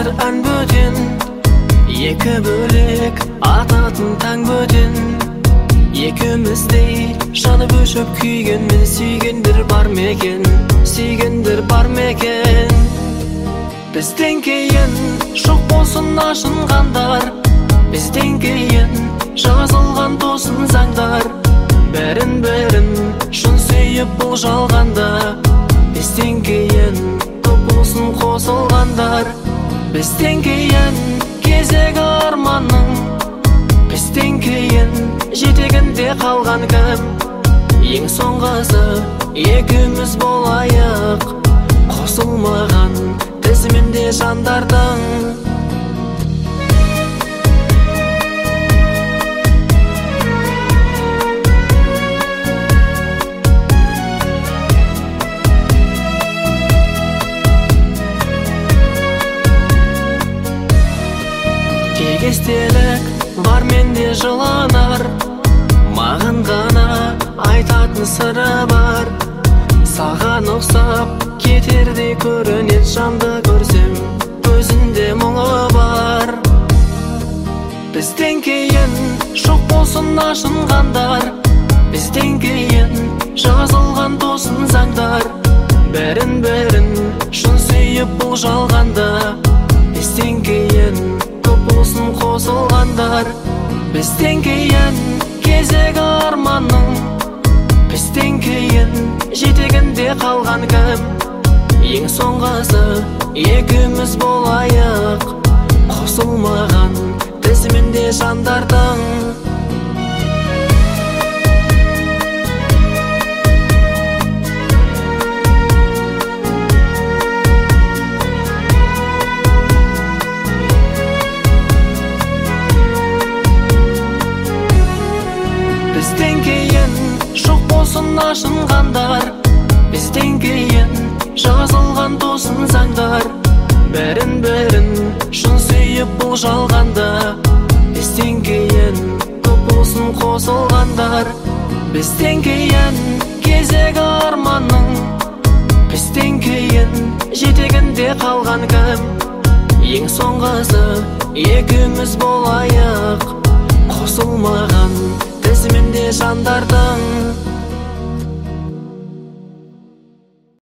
қазір ән бөтен, екі бөлек ататын таң бөтен. Екеуміздей жанып өшіп күйгенмен сүйгендер бар ма екен, сүйгендер бар ма екен? Бізден кейін жоқ болсын ашынғандар, бізден кейін жазылған тосын заңдар. Бәрін шын сүйіп бұл жалғанда, бізден кейін көп болсын қосылғандар. Бізден кейін кезегі арманның, бізден кейін жетегінде қалған кім? Ең соңғысы екеуміз болайық, қосылмаған тізімінде жандардың. Кегестелік бар менде жыланар, маған ғана айтатын сыры бар. Саған ұқсап кетердей көрінет жанды көрсем, көзінде мұңы бар. Бізден кейін жоқ болсын ашынғандар, бізден кейін жазылған тосын заңдар. Бәрін шын сүйіп бұл жалғанда, бізден кейін көп болсын қосылғандар. Бізден кейін кезегі арманның, бізден кейін жетегінде қалған кім? Ең соңғысы екеуміз болайық, қосылмаған тізімінде жандардың. Бізден кейін жоқ болсын ашынғандар, бізден кейін жазылған тосын заңдар. Бәрін шын сүйіп бұл жалғанда, бізден кейін көп болсын қосылғандар. Бізден кейін кезегі арманның, бізден кейін жетегінде қалған кім? Ең соңғысы екеуміз болайық, қосылмаған тізімінде жандарды.